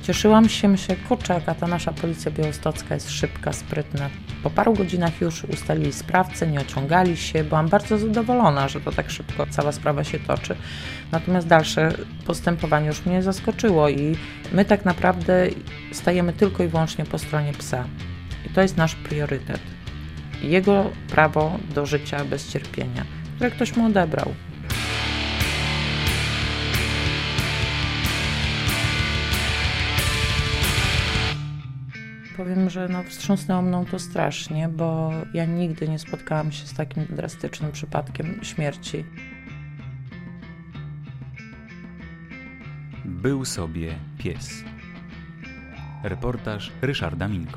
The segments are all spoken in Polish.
Cieszyłam się, myślę, kurczę, jaka ta nasza policja białostocka jest szybka, sprytna. Po paru godzinach już ustalili sprawcę, nie ociągali się. Byłam bardzo zadowolona, że to tak szybko cała sprawa się toczy. Natomiast dalsze postępowanie już mnie zaskoczyło i my tak naprawdę stajemy tylko i wyłącznie po stronie psa. I to jest nasz priorytet. Jego prawo do życia bez cierpienia, które ktoś mu odebrał. Powiem, że wstrząsnęło mną to strasznie, bo ja nigdy nie spotkałam się z takim drastycznym przypadkiem śmierci. Był sobie pies. Reportaż Ryszarda Minko.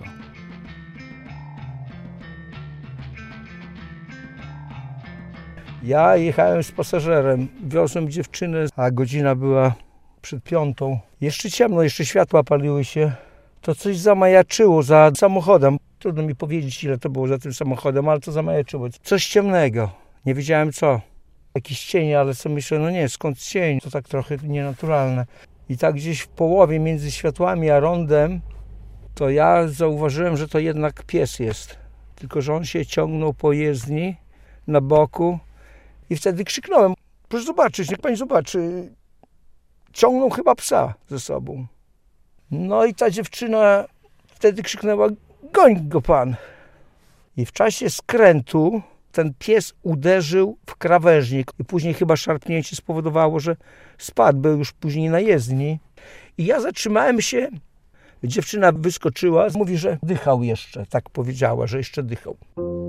Ja jechałem z pasażerem, wiozłem dziewczynę, a godzina była przed 5. Jeszcze ciemno, jeszcze światła paliły się. To coś zamajaczyło za samochodem. Trudno mi powiedzieć, ile to było za tym samochodem, ale to zamajaczyło. Coś ciemnego. Nie wiedziałem co. Jakiś cień, ale co myślę, no nie, skąd cień? To tak trochę nienaturalne. I tak gdzieś w połowie między światłami a rondem, to ja zauważyłem, że to jednak pies jest. Tylko że on się ciągnął po jezdni na boku i wtedy krzyknąłem. Proszę zobaczyć, niech pani zobaczy. Ciągnął chyba psa ze sobą. No i ta dziewczyna wtedy krzyknęła, goń go pan. I w czasie skrętu ten pies uderzył w krawężnik. I później chyba szarpnięcie spowodowało, że spadł, był już później na jezdni. I ja zatrzymałem się, dziewczyna wyskoczyła, mówi, że dychał jeszcze, tak powiedziała, że jeszcze dychał.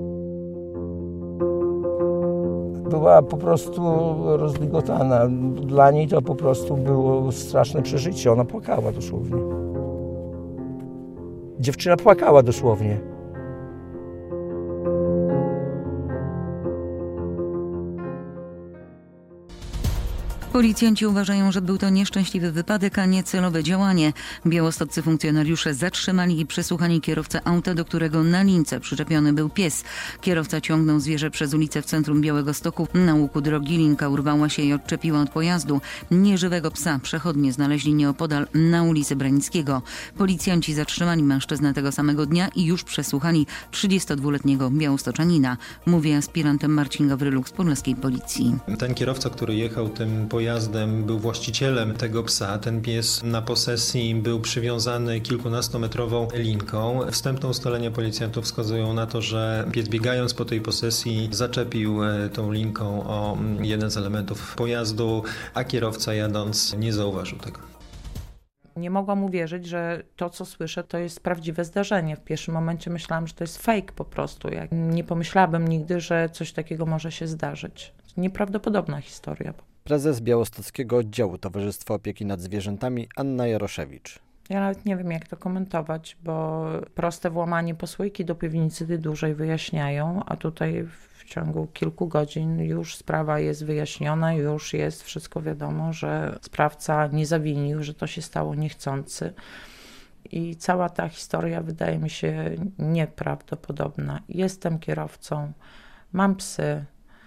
Była po prostu rozligotana. Dla niej to po prostu było straszne przeżycie. Ona płakała dosłownie. Dziewczyna płakała dosłownie. Policjanci uważają, że był to nieszczęśliwy wypadek, a nie celowe działanie. Białostoccy funkcjonariusze zatrzymali i przesłuchali kierowcę auta, do którego na lince przyczepiony był pies. Kierowca ciągnął zwierzę przez ulicę w centrum Białegostoku. Na łuku drogi linka urwała się i odczepiła od pojazdu. Nieżywego psa przechodnie znaleźli nieopodal na ulicy Branickiego. Policjanci zatrzymali mężczyznę tego samego dnia i już przesłuchali 32-letniego białostoczanina. Mówi aspirant Marcin Gawryluk z podlaskiej policji. Ten kierowca, który jechał tym pojazdem, był właścicielem tego psa. Ten pies na posesji był przywiązany kilkunastometrową linką. Wstępne ustalenia policjantów wskazują na to, że pies biegając po tej posesji zaczepił tą linką o jeden z elementów pojazdu, a kierowca jadąc nie zauważył tego. Nie mogłam uwierzyć, że to, co słyszę, to jest prawdziwe zdarzenie. W pierwszym momencie myślałam, że to jest fake po prostu. Ja nie pomyślałabym nigdy, że coś takiego może się zdarzyć. Nieprawdopodobna historia. Prezes Białostockiego Oddziału Towarzystwa Opieki nad Zwierzętami Anna Jaroszewicz. Ja nawet nie wiem, jak to komentować, bo proste włamanie po słoiki do piwnicy dłużej wyjaśniają, a tutaj w ciągu kilku godzin już sprawa jest wyjaśniona, już jest wszystko wiadomo, że sprawca nie zawinił, że to się stało niechcący. I cała ta historia wydaje mi się nieprawdopodobna. Jestem kierowcą, mam psy.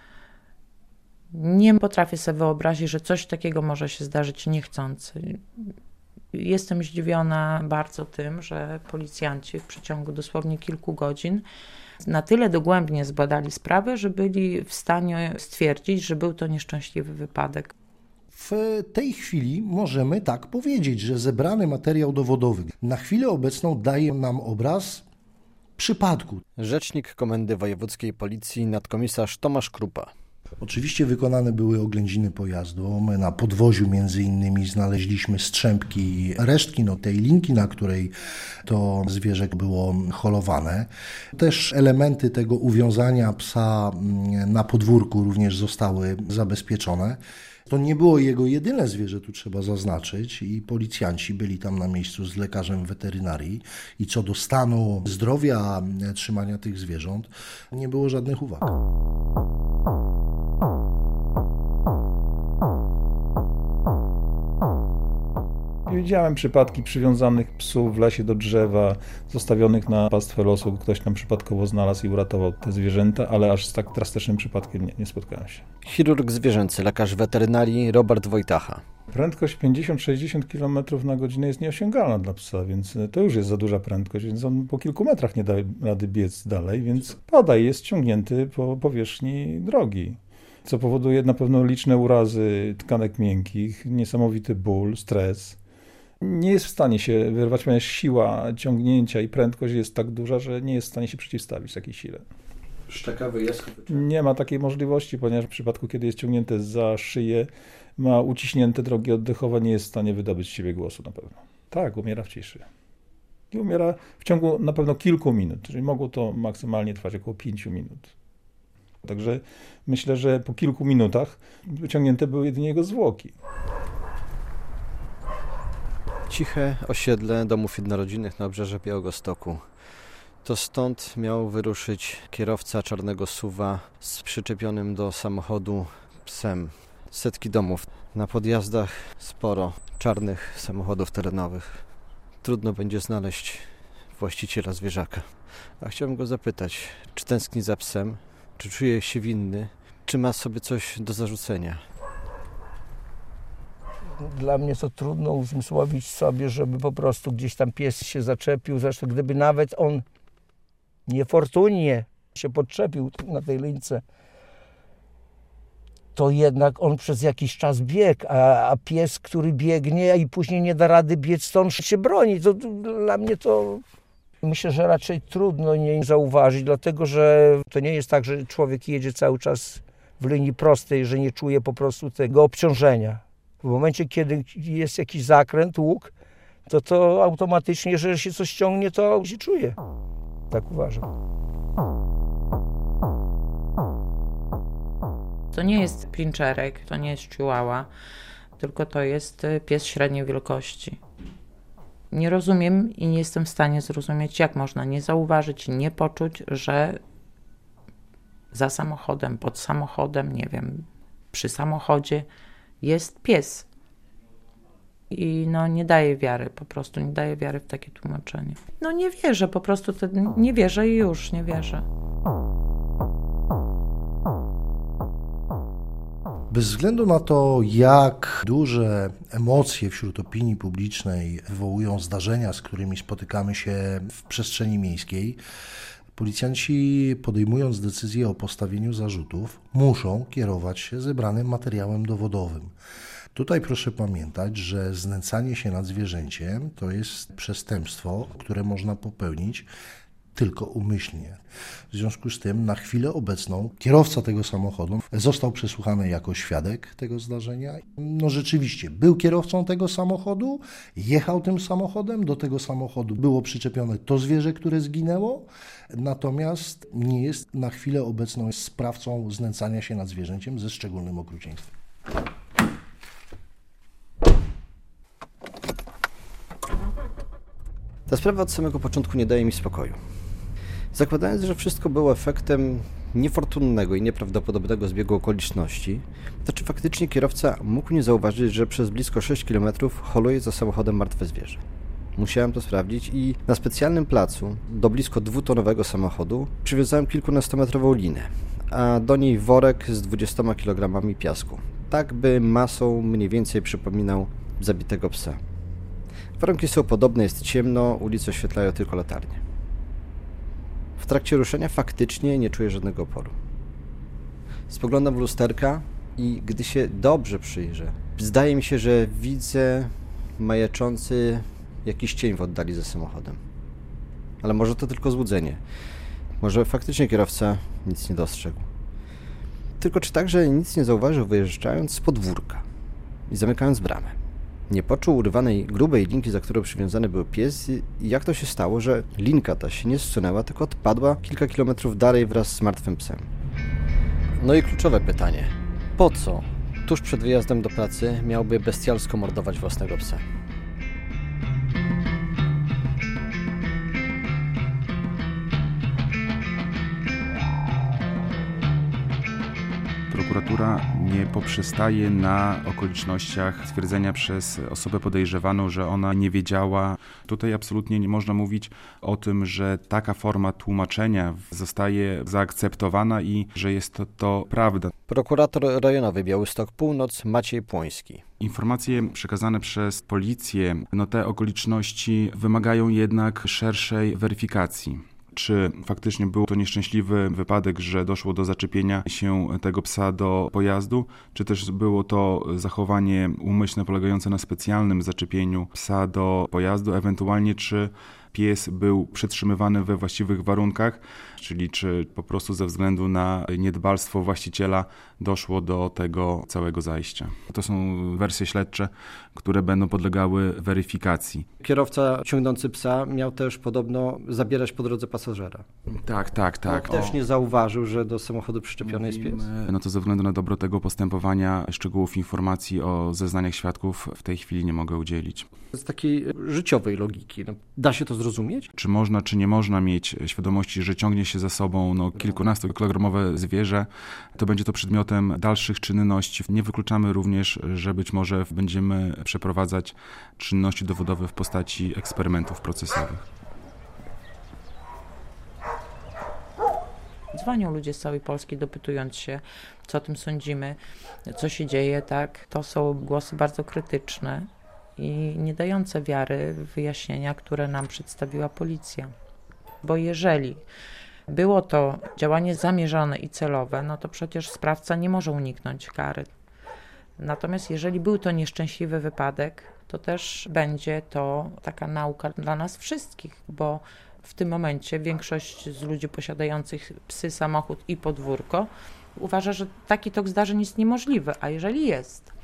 Nie potrafię sobie wyobrazić, że coś takiego może się zdarzyć niechcący. Jestem zdziwiona bardzo tym, że policjanci w przeciągu dosłownie kilku godzin na tyle dogłębnie zbadali sprawę, że byli w stanie stwierdzić, że był to nieszczęśliwy wypadek. W tej chwili możemy tak powiedzieć, że zebrany materiał dowodowy na chwilę obecną daje nam obraz przypadku. Rzecznik Komendy Wojewódzkiej Policji nadkomisarz Tomasz Krupa. Oczywiście wykonane były oględziny pojazdu. My na podwoziu między innymi znaleźliśmy strzępki, resztki tej linki, na której to zwierzę było holowane. Też elementy tego uwiązania psa na podwórku również zostały zabezpieczone. To nie było jego jedyne zwierzę, tu trzeba zaznaczyć, i policjanci byli tam na miejscu z lekarzem weterynarii i co do stanu zdrowia, trzymania tych zwierząt nie było żadnych uwag. Widziałem przypadki przywiązanych psów w lesie do drzewa, zostawionych na pastwę losu. Ktoś tam przypadkowo znalazł i uratował te zwierzęta, ale aż z tak drastycznym przypadkiem nie spotkałem się. Chirurg zwierzęcy, lekarz weterynarii Robert Wojtacha. Prędkość 50-60 km na godzinę jest nieosiągalna dla psa, więc to już jest za duża prędkość, więc on po kilku metrach nie da rady biec dalej, więc pada i jest ciągnięty po powierzchni drogi, co powoduje na pewno liczne urazy tkanek miękkich, niesamowity ból, stres. Nie jest w stanie się wyrwać, ponieważ siła ciągnięcia i prędkość jest tak duża, że nie jest w stanie się przeciwstawić takiej sile. Szczekawy jest? Nie ma takiej możliwości, ponieważ w przypadku, kiedy jest ciągnięte za szyję, ma uciśnięte drogi oddechowe, nie jest w stanie wydobyć z siebie głosu na pewno. Tak, umiera w ciszy. I umiera w ciągu na pewno kilku minut, czyli mogło to maksymalnie trwać około 5 minut. Także myślę, że po kilku minutach wyciągnięte były jedynie jego zwłoki. Ciche osiedle domów jednorodzinnych na obrzeżu Białegostoku. To stąd miał wyruszyć kierowca czarnego SUV-a z przyczepionym do samochodu psem. Setki domów. Na podjazdach sporo czarnych samochodów terenowych. Trudno będzie znaleźć właściciela zwierzaka. A chciałbym go zapytać, czy tęskni za psem, czy czuje się winny, czy ma sobie coś do zarzucenia. Dla mnie to trudno uzmysłowić sobie, żeby po prostu gdzieś tam pies się zaczepił. Zresztą gdyby nawet on niefortunnie się podczepił na tej lince, to jednak on przez jakiś czas biegł, a pies, który biegnie i później nie da rady biec, to on się broni. To dla mnie to myślę, że raczej trudno nie zauważyć, dlatego że to nie jest tak, że człowiek jedzie cały czas w linii prostej, że nie czuje po prostu tego obciążenia. W momencie, kiedy jest jakiś zakręt, łuk, to automatycznie, jeżeli się coś ciągnie, to się czuje. Tak uważam. To nie jest pinczerek, to nie jest chihuahua, tylko to jest pies średniej wielkości. Nie rozumiem i nie jestem w stanie zrozumieć, jak można nie zauważyć, nie poczuć, że za samochodem, pod samochodem, nie wiem, przy samochodzie jest pies. I nie daje wiary, po prostu nie daje wiary w takie tłumaczenie. Nie wierzę, po prostu nie wierzę i już nie wierzę. Bez względu na to, jak duże emocje wśród opinii publicznej wywołują zdarzenia, z którymi spotykamy się w przestrzeni miejskiej, policjanci, podejmując decyzję o postawieniu zarzutów, muszą kierować się zebranym materiałem dowodowym. Tutaj proszę pamiętać, że znęcanie się nad zwierzęciem to jest przestępstwo, które można popełnić tylko umyślnie. W związku z tym na chwilę obecną kierowca tego samochodu został przesłuchany jako świadek tego zdarzenia. Rzeczywiście był kierowcą tego samochodu, jechał tym samochodem, do tego samochodu było przyczepione to zwierzę, które zginęło, natomiast nie jest na chwilę obecną sprawcą znęcania się nad zwierzęciem ze szczególnym okrucieństwem. Ta sprawa od samego początku nie daje mi spokoju. Zakładając, że wszystko było efektem niefortunnego i nieprawdopodobnego zbiegu okoliczności, to czy faktycznie kierowca mógł nie zauważyć, że przez blisko 6 km holuje za samochodem martwe zwierzę? Musiałem to sprawdzić i na specjalnym placu do blisko 2-tonowego samochodu przywiązałem kilkunastometrową linę, a do niej worek z 20 kg piasku, tak by masą mniej więcej przypominał zabitego psa. Warunki są podobne, jest ciemno, ulice oświetlają tylko latarnie. W trakcie ruszenia faktycznie nie czuję żadnego oporu. Spoglądam w lusterka i gdy się dobrze przyjrzę, zdaje mi się, że widzę majaczący jakiś cień w oddali za samochodem. Ale może to tylko złudzenie. Może faktycznie kierowca nic nie dostrzegł. Tylko czy także nic nie zauważył, wyjeżdżając z podwórka i zamykając bramę? Nie poczuł urwanej grubej linki, za którą przywiązany był pies i jak to się stało, że linka ta się nie zsunęła, tylko odpadła kilka kilometrów dalej wraz z martwym psem. No i kluczowe pytanie. Po co tuż przed wyjazdem do pracy miałby bestialsko mordować własnego psa? Prokuratura nie poprzestaje na okolicznościach stwierdzenia przez osobę podejrzewaną, że ona nie wiedziała. Tutaj absolutnie nie można mówić o tym, że taka forma tłumaczenia zostaje zaakceptowana i że jest to prawda. Prokurator rejonowy Białystok Północ Maciej Płoński. Informacje przekazane przez policję, te okoliczności wymagają jednak szerszej weryfikacji. Czy faktycznie był to nieszczęśliwy wypadek, że doszło do zaczepienia się tego psa do pojazdu, czy też było to zachowanie umyślne polegające na specjalnym zaczepieniu psa do pojazdu, ewentualnie czy pies był przetrzymywany we właściwych warunkach, czyli czy po prostu ze względu na niedbalstwo właściciela doszło do tego całego zajścia. To są wersje śledcze, które będą podlegały weryfikacji. Kierowca ciągnący psa miał też podobno zabierać po drodze pasażera. Tak. Też nie zauważył, że do samochodu przyczepiony jest pies. To ze względu na dobro tego postępowania szczegółów informacji o zeznaniach świadków w tej chwili nie mogę udzielić. Z takiej życiowej logiki, da się to zrozumieć? Czy można, czy nie można mieć świadomości, że ciągnie się za sobą kilkunastokilogramowe zwierzę, to będzie to przedmiotem dalszych czynności. Nie wykluczamy również, że być może będziemy przeprowadzać czynności dowodowe w postaci eksperymentów procesowych. Dzwonią ludzie z całej Polski, dopytując się, co o tym sądzimy, co się dzieje, tak. To są głosy bardzo krytyczne i nie dające wiary w wyjaśnienia, które nam przedstawiła policja. Bo jeżeli było to działanie zamierzone i celowe, to przecież sprawca nie może uniknąć kary. Natomiast jeżeli był to nieszczęśliwy wypadek, to też będzie to taka nauka dla nas wszystkich, bo w tym momencie większość z ludzi posiadających psy, samochód i podwórko uważa, że taki tok zdarzeń jest niemożliwy, a jeżeli jest,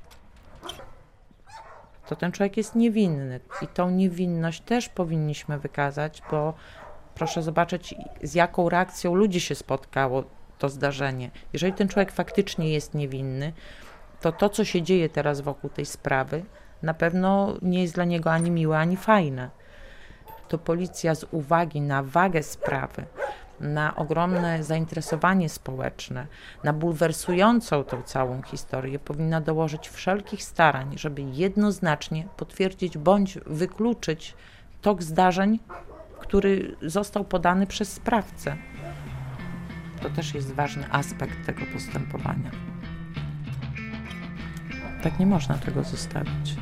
to ten człowiek jest niewinny i tą niewinność też powinniśmy wykazać, bo proszę zobaczyć, z jaką reakcją ludzi się spotkało to zdarzenie. Jeżeli ten człowiek faktycznie jest niewinny, to co się dzieje teraz wokół tej sprawy, na pewno nie jest dla niego ani miłe, ani fajne. To policja z uwagi na wagę sprawy, na ogromne zainteresowanie społeczne, na bulwersującą tą całą historię powinna dołożyć wszelkich starań, żeby jednoznacznie potwierdzić bądź wykluczyć tok zdarzeń, który został podany przez sprawcę. To też jest ważny aspekt tego postępowania. Tak nie można tego zostawić.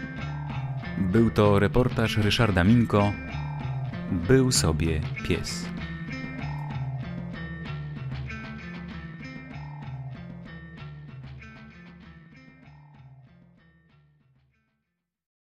Był to reportaż Ryszarda Minko. Był sobie pies.